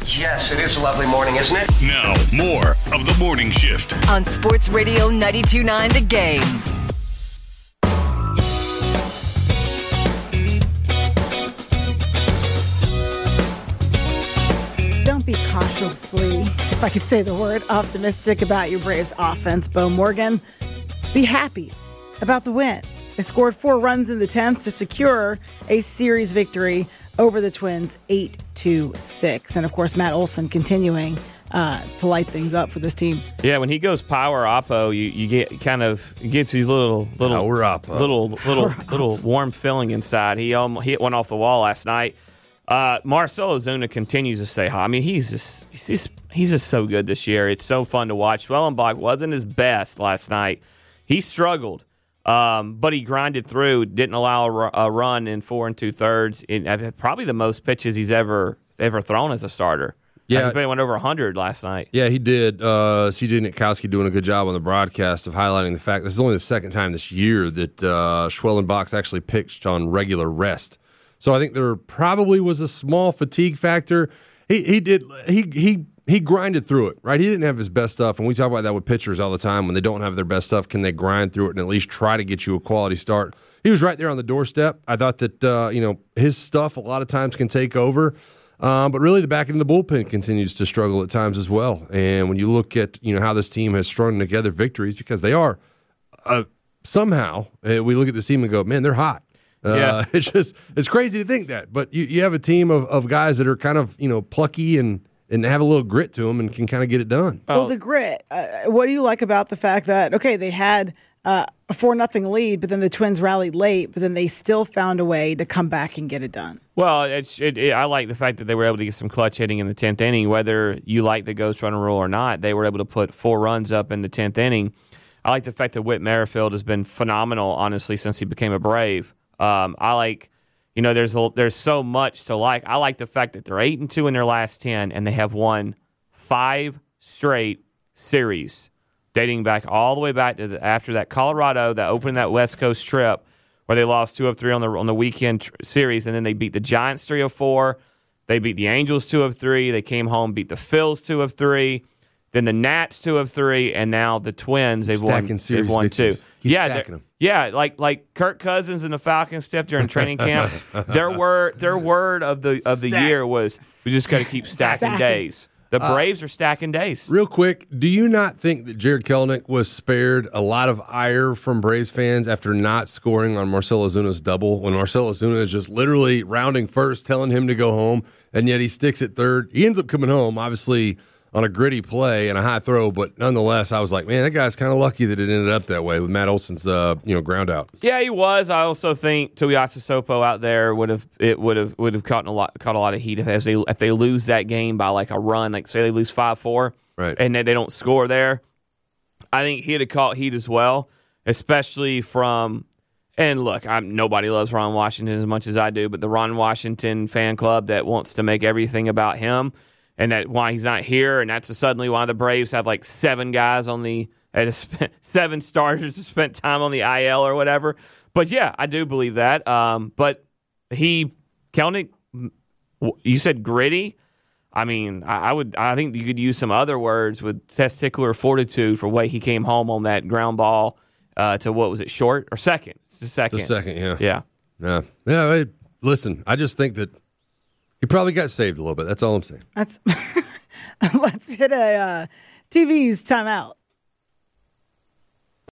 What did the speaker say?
Yes, it is a lovely morning, isn't it? Now, more of the Morning Shift on Sports Radio 92.9 The Game. Don't be cautiously, if I could say the word, optimistic about your Braves offense, Bo Morgan. Be happy about the win. They scored 4 runs in the 10th to secure a series victory over the Twins, 8-6. And, of course, Matt Olson continuing to light things up for this team. Yeah, when he goes power oppo, you get kind of it gets you little warm feeling inside. He hit one off the wall last night. Marcell Ozuna continues to stay hot. I mean, he's just so good this year. It's so fun to watch. Schwellenbach wasn't his best last night. He struggled, but he grinded through. Didn't allow a run in 4 2/3. Probably the most pitches he's ever thrown as a starter. Yeah, he went over 100 last night. Yeah, he did. C.J. Nitkowski doing a good job on the broadcast of highlighting the fact this is only the second time this year that Schwellenbach's actually pitched on regular rest. So I think there probably was a small fatigue factor. He grinded through it, right? He didn't have his best stuff, and we talk about that with pitchers all the time. When they don't have their best stuff, can they grind through it and at least try to get you a quality start? He was right there on the doorstep. I thought that his stuff a lot of times can take over, but really the back end of the bullpen continues to struggle at times as well. And when you look at how this team has strung together victories, because they are somehow we look at this team and go, man, they're hot. Yeah. It's crazy to think that, but you have a team of guys that are kind of plucky and have a little grit to them and can kind of get it done. Well, the grit. What do you like about the fact that they had a 4-0 lead, but then the Twins rallied late, but then they still found a way to come back and get it done? Well, I like the fact that they were able to get some clutch hitting in the 10th inning. Whether you like the ghost runner rule or not, they were able to put 4 runs up in the 10th inning. I like the fact that Whit Merrifield has been phenomenal, honestly, since he became a Brave. I like, there's so much to like. I like the fact that they're 8-2 in their last 10, and they have won 5 straight series, dating back all the way back to after that Colorado that opened that West Coast trip, where they lost 2 of 3 on the weekend series, and then they beat the Giants 3 of 4. They beat the Angels 2 of 3. They came home, beat the Phils 2 of 3. Then the Nats 2 of 3, and now the Twins they've won 2. Stacking them. Yeah, like Kirk Cousins and the Falcons stuff during training camp. Their word of the year was we just got to keep stacking days. The Braves are stacking days. Real quick, do you not think that Jared Kelenic was spared a lot of ire from Braves fans after not scoring on Marcell Ozuna's double when Marcell Ozuna is just literally rounding first, telling him to go home, and yet he sticks at third? He ends up coming home, obviously, on a gritty play and a high throw, but nonetheless, I was like, man, that guy's kind of lucky that it ended up that way with Matt Olson's ground out. Yeah, he was. I also think Tuiasa Sopo out there would have caught a lot of heat if they lose that game by like a run, like say they lose 5-4, right, and they don't score there. I think he'd have caught heat as well, especially from. And look, nobody loves Ron Washington as much as I do, but the Ron Washington fan club that wants to make everything about him. And that why he's not here, and that's suddenly why the Braves have like 7 guys 7 starters who spent time on the IL or whatever. But yeah, I do believe that. But Kelenic, you said gritty. I mean, I think you could use some other words with testicular fortitude for the way he came home on that ground ball to what was it, short or second? It's the second. The second, yeah. Yeah. Listen, I just think that. He probably got saved a little bit. That's all I'm saying. Let's hit a TV's timeout.